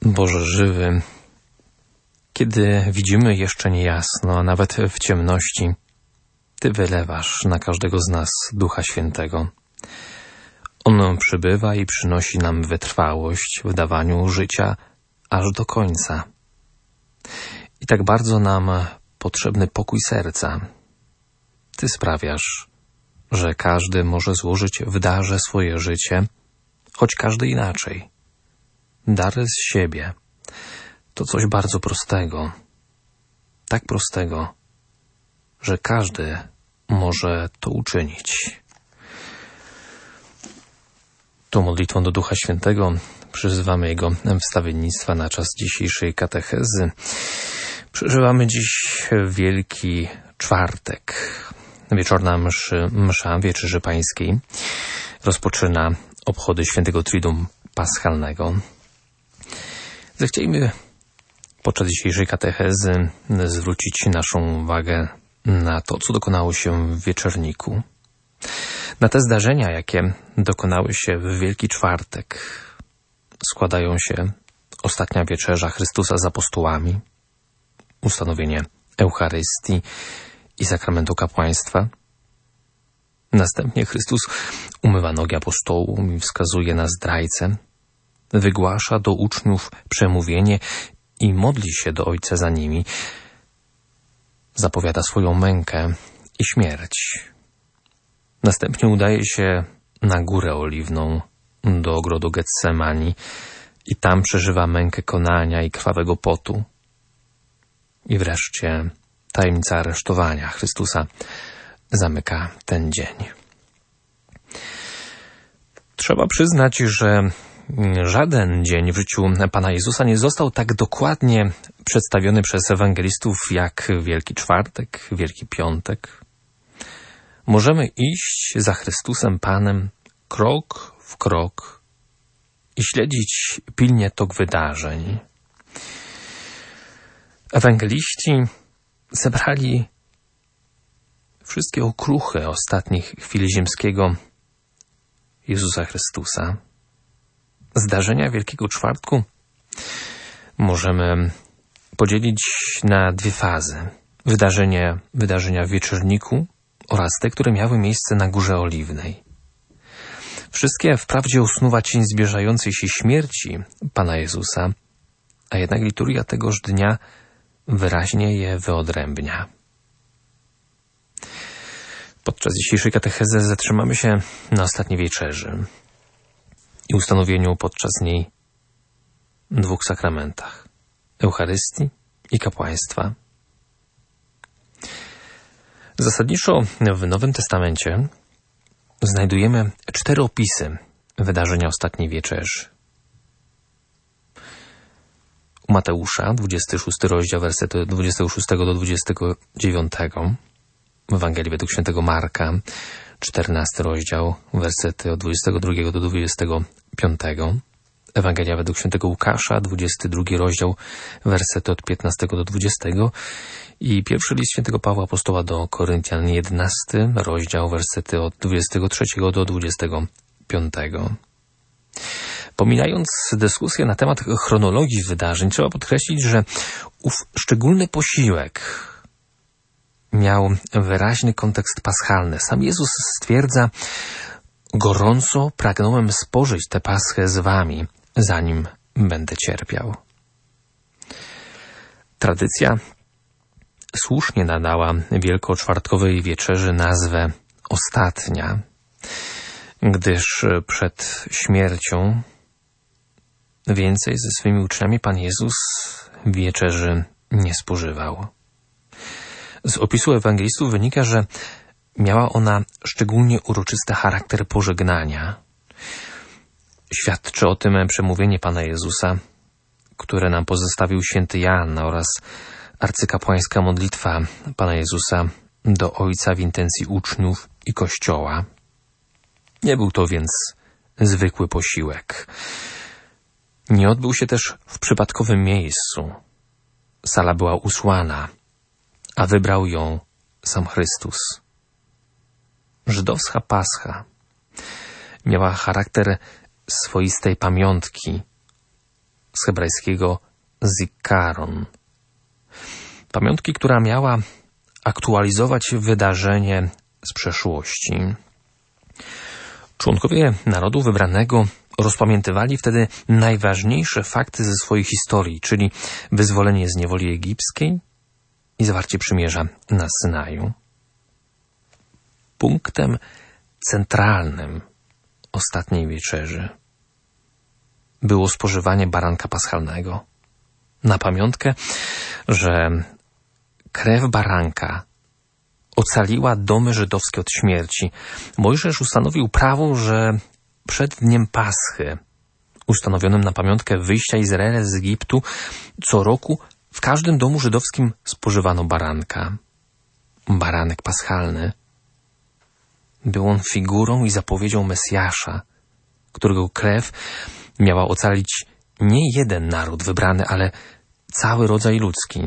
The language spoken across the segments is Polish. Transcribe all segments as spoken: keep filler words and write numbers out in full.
Boże żywy, kiedy widzimy jeszcze niejasno, a nawet w ciemności, Ty wylewasz na każdego z nas Ducha Świętego. On przybywa i przynosi nam wytrwałość w dawaniu życia aż do końca. I tak bardzo nam potrzebny pokój serca. Ty sprawiasz, że każdy może złożyć w darze swoje życie, choć każdy inaczej. Dar z siebie to coś bardzo prostego, tak prostego, że każdy może to uczynić. Tą modlitwą do Ducha Świętego przyzywamy Jego wstawiennictwa na czas dzisiejszej katechezy. Przeżywamy dziś Wielki Czwartek. Wieczorna mszy, msza Wieczerzy Pańskiej rozpoczyna obchody Świętego Triduum Paschalnego. Zechciejmy podczas dzisiejszej katechezy zwrócić naszą uwagę na to, co dokonało się w wieczorniku. Na te zdarzenia, jakie dokonały się w Wielki Czwartek. Składają się ostatnia wieczerza Chrystusa z apostołami, ustanowienie Eucharystii i sakramentu kapłaństwa. Następnie Chrystus umywa nogi apostołom i wskazuje na zdrajcę, wygłasza do uczniów przemówienie i modli się do Ojca za nimi. Zapowiada swoją mękę i śmierć. Następnie udaje się na Górę Oliwną, do ogrodu Getsemani i tam przeżywa mękę konania i krwawego potu. I wreszcie tajemnica aresztowania Chrystusa zamyka ten dzień. Trzeba przyznać, że żaden dzień w życiu Pana Jezusa nie został tak dokładnie przedstawiony przez ewangelistów jak Wielki Czwartek, Wielki Piątek. Możemy iść za Chrystusem Panem krok w krok i śledzić pilnie tok wydarzeń. Ewangeliści zebrali wszystkie okruchy ostatnich chwil ziemskiego Jezusa Chrystusa. Zdarzenia Wielkiego Czwartku możemy podzielić na dwie fazy. Wydarzenia, wydarzenia w wieczorniku oraz te, które miały miejsce na Górze Oliwnej. Wszystkie wprawdzie osnuwa cień zbliżającej się śmierci Pana Jezusa, a jednak liturgia tegoż dnia wyraźnie je wyodrębnia. Podczas dzisiejszej katechezy zatrzymamy się na ostatniej wieczerzy i ustanowieniu podczas niej dwóch sakramentach – Eucharystii i kapłaństwa. Zasadniczo w Nowym Testamencie znajdujemy cztery opisy wydarzenia ostatniej wieczerzy. U Mateusza, dwudziesty szósty rozdział, wersety od dwudziestego szóstego do dwudziestego dziewiątego. W Ewangelii według świętego Marka, czternasty rozdział, wersety od dwudziestego drugiego do dwudziestego piątego. Ewangelia według świętego Łukasza, dwudziesty drugi rozdział, wersety od piętnastego do dwudziestego. I pierwszy list świętego Pawła Apostoła do Koryntian, jedenasty rozdział, wersety od dwudziestego trzeciego do dwudziestego piątego. Pominając dyskusję na temat chronologii wydarzeń, trzeba podkreślić, że ów szczególny posiłek miał wyraźny kontekst paschalny. Sam Jezus stwierdza: gorąco pragnąłem spożyć tę paschę z wami, zanim będę cierpiał. Tradycja słusznie nadała wielkoczwartkowej wieczerzy nazwę ostatnia, gdyż przed śmiercią więcej ze swymi uczniami Pan Jezus wieczerzy nie spożywał. Z opisu ewangelistów wynika, że miała ona szczególnie uroczysty charakter pożegnania. Świadczy o tym przemówienie Pana Jezusa, które nam pozostawił święty Jan, oraz arcykapłańska modlitwa Pana Jezusa do Ojca w intencji uczniów i Kościoła. Nie był to więc zwykły posiłek. Nie odbył się też w przypadkowym miejscu. Sala była usłana, a wybrał ją sam Chrystus. Żydowska Pascha miała charakter swoistej pamiątki z hebrajskiego zikaron. Pamiątki, która miała aktualizować wydarzenie z przeszłości. Członkowie narodu wybranego rozpamiętywali wtedy najważniejsze fakty ze swojej historii, czyli wyzwolenie z niewoli egipskiej i zawarcie przymierza na Synaju. Punktem centralnym ostatniej wieczerzy było spożywanie baranka paschalnego. Na pamiątkę, że krew baranka ocaliła domy żydowskie od śmierci. Mojżesz ustanowił prawo, że przed dniem Paschy, ustanowionym na pamiątkę wyjścia Izraela z Egiptu, co roku w każdym domu żydowskim spożywano baranka. Baranek paschalny był on figurą i zapowiedzią Mesjasza, którego krew miała ocalić nie jeden naród wybrany, ale cały rodzaj ludzki.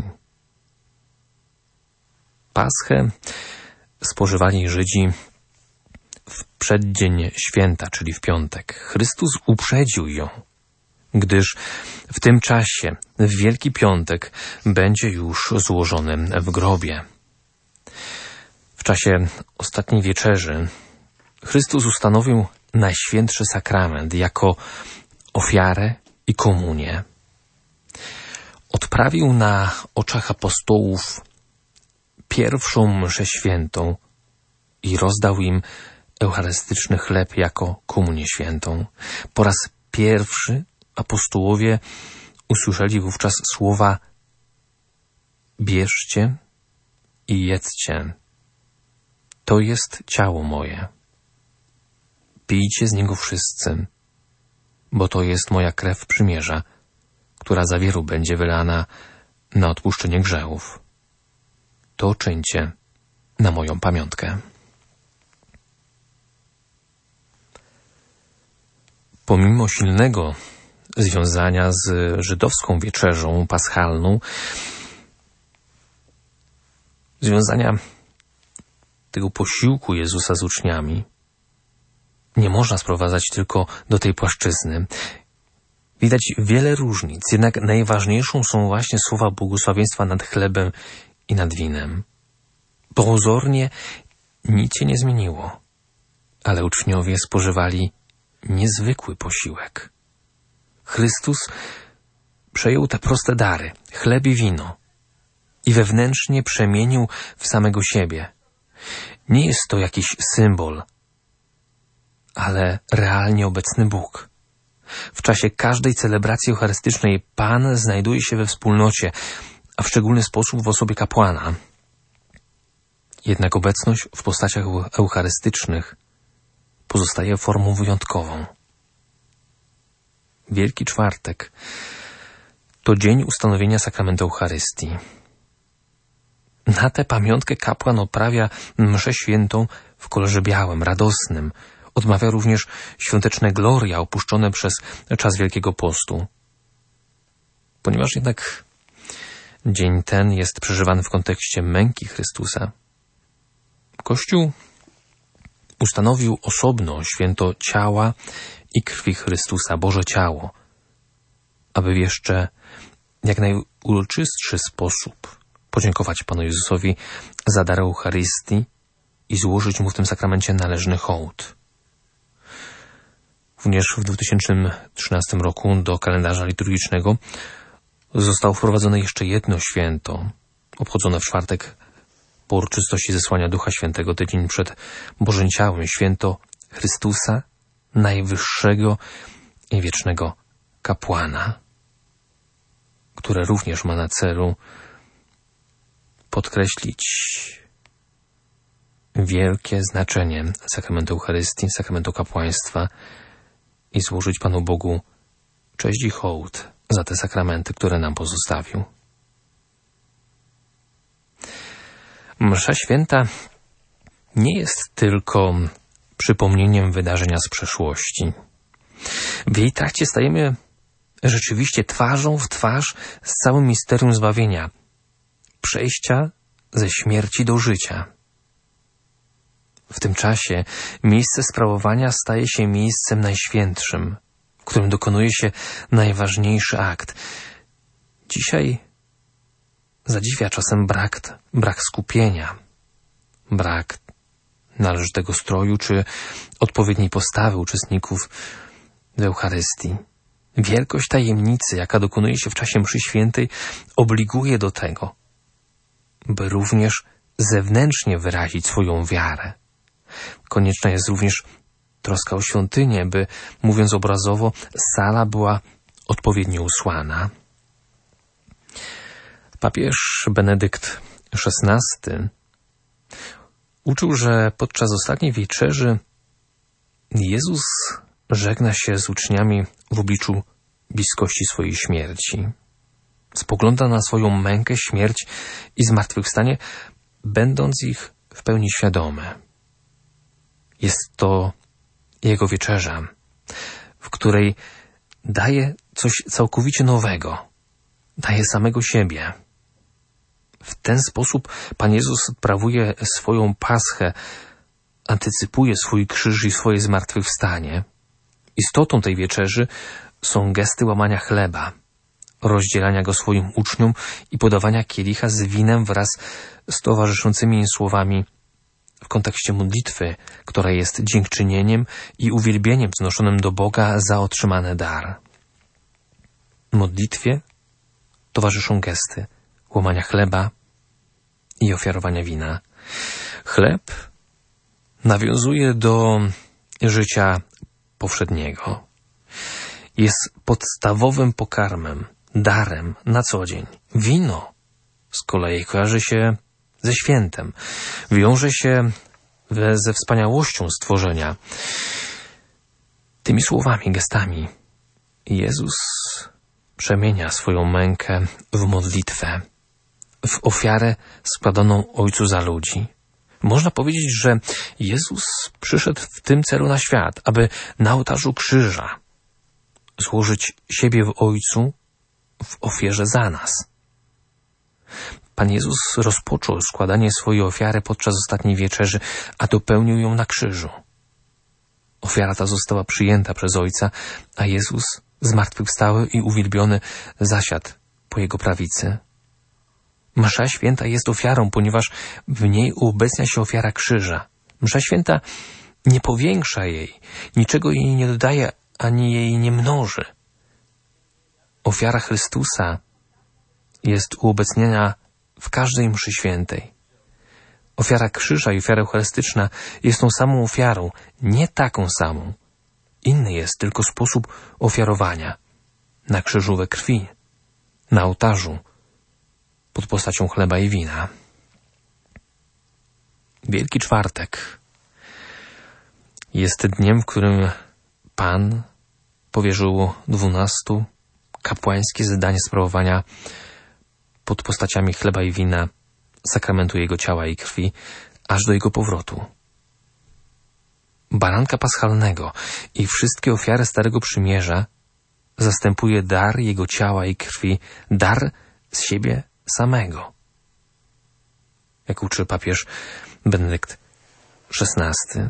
Paschę spożywali Żydzi w przeddzień święta, czyli w piątek. Chrystus uprzedził ją, gdyż w tym czasie, w Wielki Piątek, będzie już złożony w grobie. W czasie ostatniej wieczerzy Chrystus ustanowił Najświętszy Sakrament jako ofiarę i komunię. Odprawił na oczach apostołów pierwszą mszę świętą i rozdał im eucharystyczny chleb jako komunię świętą. Po raz pierwszy apostołowie usłyszeli wówczas słowa: bierzcie i jedzcie. To jest ciało moje. Pijcie z niego wszyscy, bo to jest moja krew przymierza, która za wielu będzie wylana na odpuszczenie grzechów. To czyńcie na moją pamiątkę. Pomimo silnego związania z żydowską wieczerzą paschalną, związania tego posiłku Jezusa z uczniami, nie można sprowadzać tylko do tej płaszczyzny. Widać wiele różnic, jednak najważniejszą są właśnie słowa błogosławieństwa nad chlebem i nad winem. Pozornie nic się nie zmieniło, ale uczniowie spożywali niezwykły posiłek. Chrystus przejął te proste dary, chleb i wino, i wewnętrznie przemienił w samego siebie. Nie jest to jakiś symbol, ale realnie obecny Bóg. W czasie każdej celebracji eucharystycznej Pan znajduje się we wspólnocie, a w szczególny sposób w osobie kapłana. Jednak obecność w postaciach eucharystycznych pozostaje formą wyjątkową. Wielki Czwartek to dzień ustanowienia sakramentu Eucharystii. Na tę pamiątkę kapłan odprawia mszę świętą w kolorze białym, radosnym. Odmawia również świąteczne gloria opuszczone przez czas Wielkiego Postu. Ponieważ jednak dzień ten jest przeżywany w kontekście męki Chrystusa, Kościół ustanowił osobno święto ciała i krwi Chrystusa, Boże Ciało, aby w jeszcze jak najuroczystszy sposób podziękować Panu Jezusowi za dar Eucharystii i złożyć Mu w tym sakramencie należny hołd. Również w dwa tysiące trzynastym roku do kalendarza liturgicznego zostało wprowadzone jeszcze jedno święto, obchodzone w czwartek po uroczystości zesłania Ducha Świętego, tydzień przed Bożym Ciałem, święto Chrystusa, najwyższego i wiecznego kapłana, które również ma na celu podkreślić wielkie znaczenie sakramentu Eucharystii, sakramentu kapłaństwa i złożyć Panu Bogu cześć i hołd za te sakramenty, które nam pozostawił. Msza święta nie jest tylko przypomnieniem wydarzenia z przeszłości. W jej trakcie stajemy rzeczywiście twarzą w twarz z całym misterium zbawienia, przejścia ze śmierci do życia. W tym czasie miejsce sprawowania staje się miejscem najświętszym, którym dokonuje się najważniejszy akt. Dzisiaj zadziwia czasem brak, brak skupienia, brak należytego stroju czy odpowiedniej postawy uczestników w Eucharystii. Wielkość tajemnicy, jaka dokonuje się w czasie mszy świętej, obliguje do tego, by również zewnętrznie wyrazić swoją wiarę. Konieczna jest również troska o świątynię, by, mówiąc obrazowo, sala była odpowiednio usłana. Papież Benedykt szesnasty uczył, że podczas ostatniej wieczerzy Jezus żegna się z uczniami w obliczu bliskości swojej śmierci. Spogląda na swoją mękę, śmierć i zmartwychwstanie, będąc ich w pełni świadomy. Jest to Jego wieczerza, w której daje coś całkowicie nowego, daje samego siebie. W ten sposób Pan Jezus odprawuje swoją paschę, antycypuje swój krzyż i swoje zmartwychwstanie. Istotą tej wieczerzy są gesty łamania chleba, rozdzielania go swoim uczniom i podawania kielicha z winem wraz z towarzyszącymi im słowami w kontekście modlitwy, która jest dziękczynieniem i uwielbieniem wznoszonym do Boga za otrzymany dar. Modlitwie towarzyszą gesty łamania chleba i ofiarowania wina. Chleb nawiązuje do życia powszedniego. Jest podstawowym pokarmem, darem na co dzień. Wino z kolei kojarzy się ze świętem. Wiąże się ze wspaniałością stworzenia. Tymi słowami, gestami Jezus przemienia swoją mękę w modlitwę, w ofiarę składaną Ojcu za ludzi. Można powiedzieć, że Jezus przyszedł w tym celu na świat, aby na ołtarzu krzyża złożyć siebie w Ojcu w ofierze za nas. Pan Jezus rozpoczął składanie swojej ofiary podczas ostatniej wieczerzy, a dopełnił ją na krzyżu. Ofiara ta została przyjęta przez Ojca, a Jezus, zmartwychwstały i uwielbiony, zasiadł po Jego prawicy. Msza święta jest ofiarą, ponieważ w niej uobecnia się ofiara krzyża. Msza święta nie powiększa jej, niczego jej nie dodaje, ani jej nie mnoży. Ofiara Chrystusa jest uobecniona w każdej mszy świętej. Ofiara krzyża i ofiara eucharystyczna jest tą samą ofiarą, nie taką samą. Inny jest tylko sposób ofiarowania. Na krzyżu we krwi, na ołtarzu, pod postacią chleba i wina. Wielki Czwartek jest dniem, w którym Pan powierzył dwunastu kapłańskie zadanie sprawowania pod postaciami chleba i wina sakramentu Jego ciała i krwi, aż do Jego powrotu. Baranka paschalnego i wszystkie ofiary Starego Przymierza zastępuje dar Jego ciała i krwi, dar z siebie samego. Jak uczy papież Benedykt szesnasty.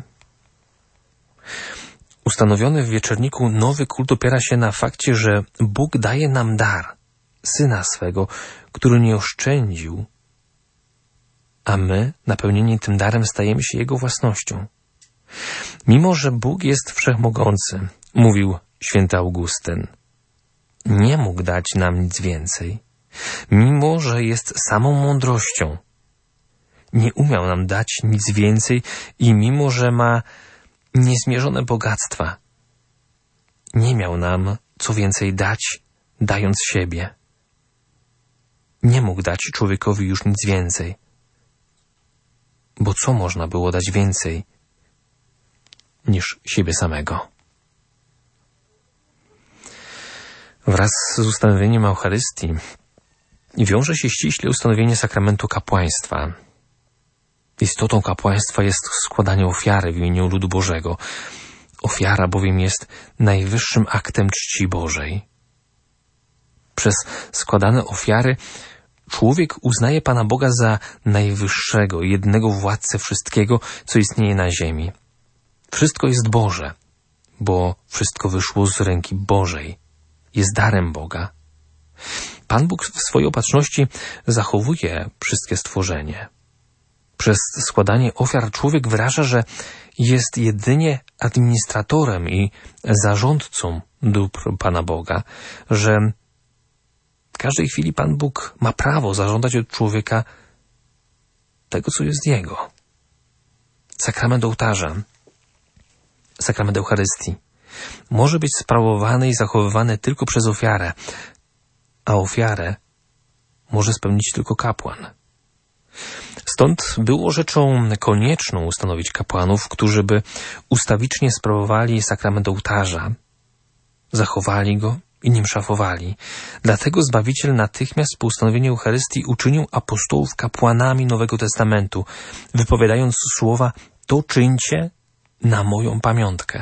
Ustanowiony w wieczorniku nowy kult opiera się na fakcie, że Bóg daje nam dar, Syna swego, który nie oszczędził, a my, napełnieni tym darem, stajemy się Jego własnością. Mimo że Bóg jest wszechmogący, mówił święty Augustyn, nie mógł dać nam nic więcej. Mimo że jest samą mądrością, nie umiał nam dać nic więcej i mimo że ma niezmierzone bogactwa, nie miał nam co więcej dać, dając siebie. Nie mógł dać człowiekowi już nic więcej. Bo co można było dać więcej niż siebie samego? Wraz z ustanowieniem Eucharystii wiąże się ściśle ustanowienie sakramentu kapłaństwa. Istotą kapłaństwa jest składanie ofiary w imieniu ludu Bożego. Ofiara bowiem jest najwyższym aktem czci Bożej. Przez składane ofiary człowiek uznaje Pana Boga za najwyższego, jednego władcę wszystkiego, co istnieje na ziemi. Wszystko jest Boże. bo wszystko wyszło z ręki Bożej. Jest darem Boga. Pan Bóg w swojej opatrzności zachowuje wszystkie stworzenie. Przez składanie ofiar człowiek wyraża, że jest jedynie administratorem i zarządcą dóbr Pana Boga, że w każdej chwili Pan Bóg ma prawo zażądać od człowieka tego, co jest jego. Sakrament ołtarza, sakrament Eucharystii może być sprawowany i zachowywany tylko przez ofiarę, a ofiarę może spełnić tylko kapłan. Stąd było rzeczą konieczną ustanowić kapłanów, którzy by ustawicznie sprawowali sakrament ołtarza, zachowali go i nim szafowali. Dlatego Zbawiciel natychmiast po ustanowieniu Eucharystii uczynił apostołów kapłanami Nowego Testamentu, wypowiadając słowa: to czyńcie na moją pamiątkę.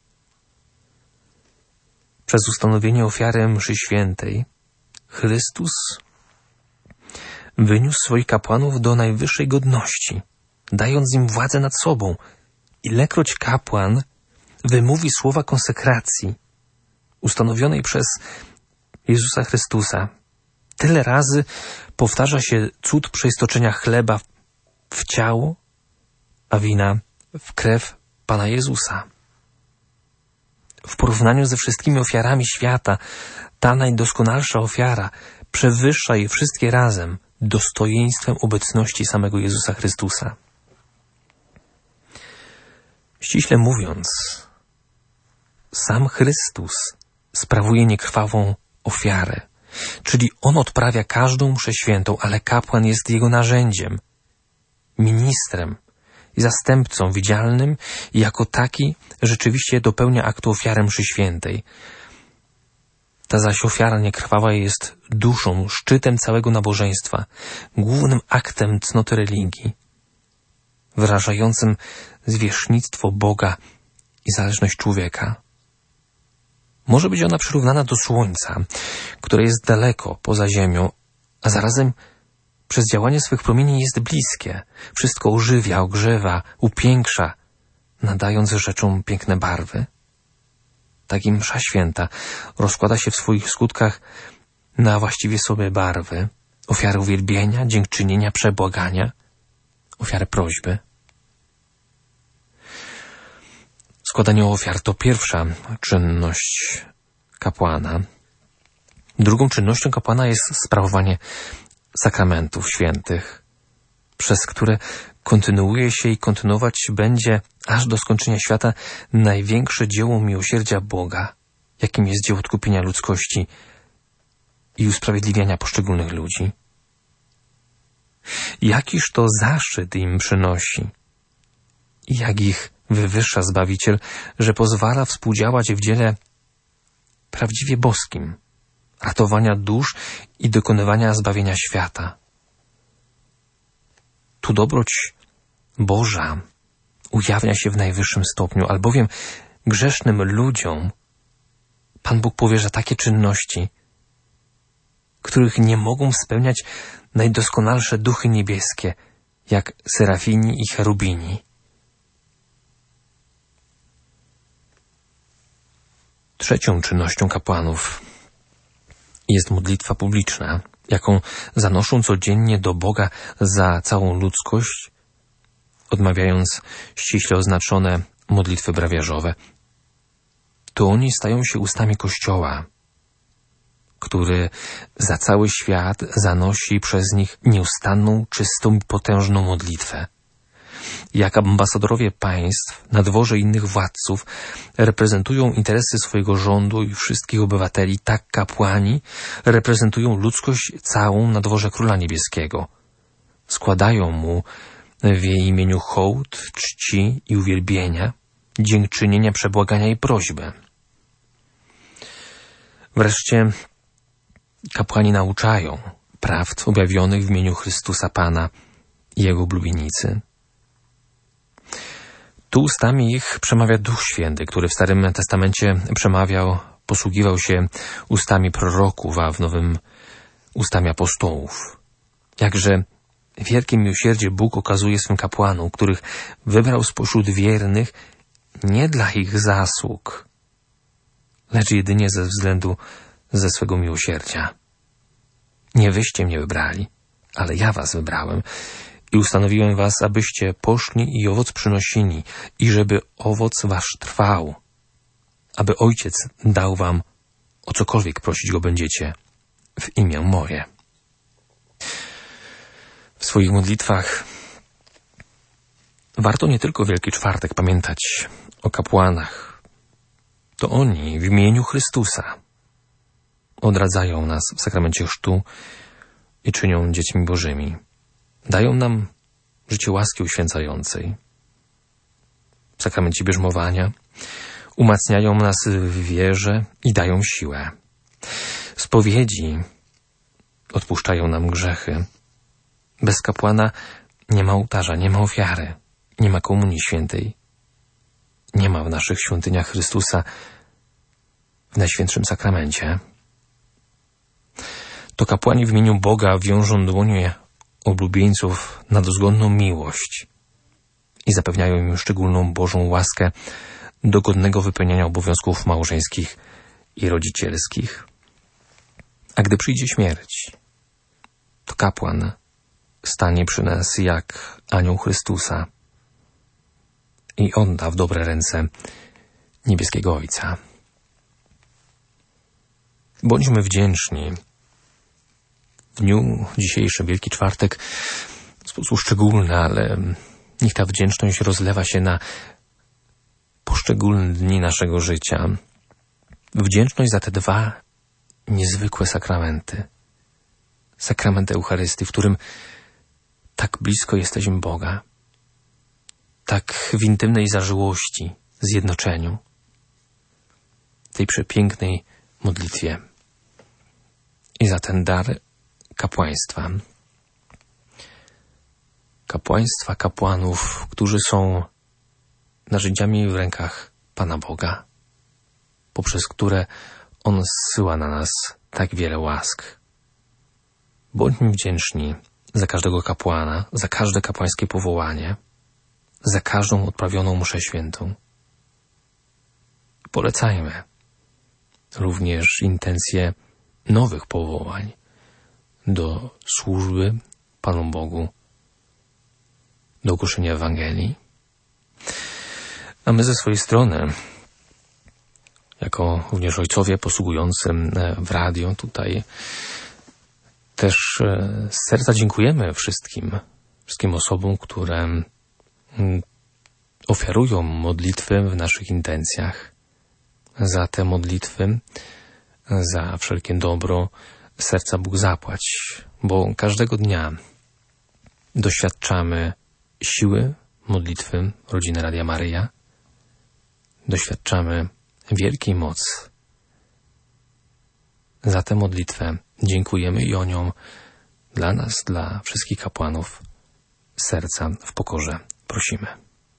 Przez ustanowienie ofiary mszy świętej Chrystus wyniósł swoich kapłanów do najwyższej godności, dając im władzę nad sobą. Ilekroć kapłan wymówi słowa konsekracji ustanowionej przez Jezusa Chrystusa, tyle razy powtarza się cud przeistoczenia chleba w ciało, a wina w krew Pana Jezusa. W porównaniu ze wszystkimi ofiarami świata, ta najdoskonalsza ofiara przewyższa je wszystkie razem dostojeństwem obecności samego Jezusa Chrystusa. Ściśle mówiąc, sam Chrystus sprawuje niekrwawą ofiarę, czyli On odprawia każdą mszę świętą, ale kapłan jest Jego narzędziem, ministrem i zastępcą widzialnym i jako taki rzeczywiście dopełnia aktu ofiary mszy świętej. Ta zaś ofiara niekrwawa jest duszą, szczytem całego nabożeństwa, głównym aktem cnoty religii, wyrażającym zwierzchnictwo Boga i zależność człowieka. Może być ona przyrównana do słońca, które jest daleko poza ziemią, a zarazem przez działanie swych promieni jest bliskie. Wszystko ożywia, ogrzewa, upiększa, nadając rzeczom piękne barwy. Tak i msza święta rozkłada się w swoich skutkach na właściwie sobie barwy: ofiary uwielbienia, dziękczynienia, przebłagania, ofiary prośby. Składanie ofiar to pierwsza czynność kapłana. Drugą czynnością kapłana jest sprawowanie sakramentów świętych, przez które kontynuuje się i kontynuować będzie aż do skończenia świata największe dzieło miłosierdzia Boga, jakim jest dzieło odkupienia ludzkości i usprawiedliwiania poszczególnych ludzi. Jakiż to zaszczyt im przynosi i jak ich wywyższa Zbawiciel, że pozwala współdziałać w dziele prawdziwie boskim, ratowania dusz i dokonywania zbawienia świata. Tu dobroć Boża ujawnia się w najwyższym stopniu, albowiem grzesznym ludziom Pan Bóg powierza takie czynności, których nie mogą spełniać najdoskonalsze duchy niebieskie, jak serafini i cherubini. Trzecią czynnością kapłanów jest modlitwa publiczna, jaką zanoszą codziennie do Boga za całą ludzkość, odmawiając ściśle oznaczone modlitwy brawiarzowe. To oni stają się ustami Kościoła, który za cały świat zanosi przez nich nieustanną, czystą i potężną modlitwę. Jak ambasadorowie państw na dworze innych władców reprezentują interesy swojego rządu i wszystkich obywateli, tak kapłani reprezentują ludzkość całą na dworze Króla Niebieskiego. Składają Mu w jej imieniu hołd, czci i uwielbienia, dziękczynienia, przebłagania i prośby. Wreszcie kapłani nauczają prawd objawionych w imieniu Chrystusa Pana i Jego oblubienicy. Tu ustami ich przemawia Duch Święty, który w Starym Testamencie przemawiał, posługiwał się ustami proroków, a w Nowym ustami apostołów. Jakże wielkie miłosierdzie Bóg okazuje swym kapłanom, których wybrał spośród wiernych nie dla ich zasług, lecz jedynie ze względu ze swego miłosierdzia. Nie wyście mnie wybrali, ale ja was wybrałem i ustanowiłem was, abyście poszli i owoc przynosili i żeby owoc wasz trwał, aby Ojciec dał wam o cokolwiek prosić go będziecie w imię moje. W swoich modlitwach warto nie tylko Wielki Czwartek pamiętać o kapłanach. To oni w imieniu Chrystusa odradzają nas w sakramencie chrztu i czynią dziećmi Bożymi. Dają nam życie łaski uświęcającej. W sakramencie bierzmowania umacniają nas w wierze i dają siłę. Spowiedzi odpuszczają nam grzechy. Bez kapłana nie ma ołtarza, nie ma ofiary, nie ma komunii świętej. Nie ma w naszych świątyniach Chrystusa w Najświętszym Sakramencie. To kapłani w imieniu Boga wiążą dłonie oblubieńców na dozgodną miłość i zapewniają im szczególną Bożą łaskę do godnego wypełniania obowiązków małżeńskich i rodzicielskich. A gdy przyjdzie śmierć, to kapłan stanie przy nas jak anioł Chrystusa i odda w dobre ręce niebieskiego Ojca. Bądźmy wdzięczni w dniu dzisiejszym, Wielki Czwartek, w sposób szczególny, ale niech ta wdzięczność rozlewa się na poszczególne dni naszego życia. Wdzięczność za te dwa niezwykłe sakramenty. Sakrament Eucharystii, w którym tak blisko jesteśmy Boga, tak w intymnej zażyłości, zjednoczeniu, tej przepięknej modlitwie i za ten dar kapłaństwa. Kapłaństwa kapłanów, którzy są narzędziami w rękach Pana Boga, poprzez które On zsyła na nas tak wiele łask. Bądźmy wdzięczni za każdego kapłana, za każde kapłańskie powołanie, za każdą odprawioną mszę świętą. Polecajmy również intencje nowych powołań do służby Panu Bogu, do głoszenia Ewangelii. A my ze swojej strony, jako również ojcowie posługujący w radio tutaj, też z serca dziękujemy wszystkim, wszystkim osobom, które ofiarują modlitwy w naszych intencjach, za te modlitwy, za wszelkie dobro serca Bóg zapłać, bo każdego dnia doświadczamy siły modlitwy Rodziny Radia Maryja, doświadczamy wielkiej mocy. Za tę modlitwę dziękujemy i o nią dla nas, dla wszystkich kapłanów z serca w pokorze prosimy.